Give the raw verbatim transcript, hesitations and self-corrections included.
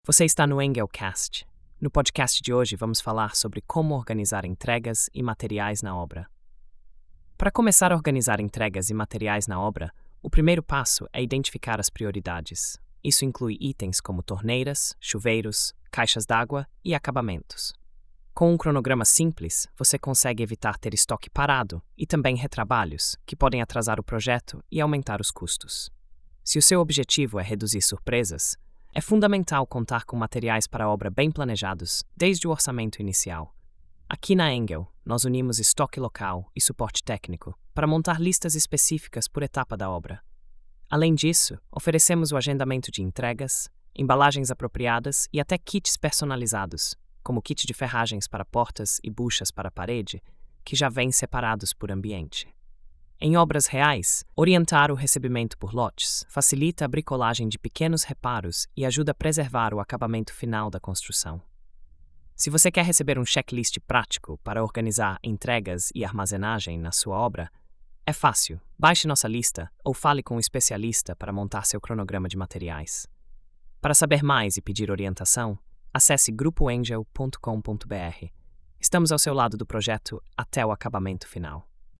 Você está no Engelcast. No podcast de hoje vamos falar sobre como organizar entregas e materiais na obra. Para começar a organizar entregas e materiais na obra, o primeiro passo é identificar as prioridades. Isso inclui itens como torneiras, chuveiros, caixas d'água e acabamentos. Com um cronograma simples, você consegue evitar ter estoque parado e também retrabalhos, que podem atrasar o projeto e aumentar os custos. Se o seu objetivo é reduzir surpresas, é fundamental contar com materiais para a obra bem planejados, desde o orçamento inicial. Aqui na Engel, nós unimos estoque local e suporte técnico para montar listas específicas por etapa da obra. Além disso, oferecemos o agendamento de entregas, embalagens apropriadas e até kits personalizados, como kit de ferragens para portas e buchas para a parede, que já vêm separados por ambiente. Em obras reais, orientar o recebimento por lotes facilita a bricolagem de pequenos reparos e ajuda a preservar o acabamento final da construção. Se você quer receber um checklist prático para organizar entregas e armazenagem na sua obra, é fácil. Baixe nossa lista ou fale com um especialista para montar seu cronograma de materiais. Para saber mais e pedir orientação, acesse grupo engel ponto com ponto br. Estamos ao seu lado do projeto até o acabamento final.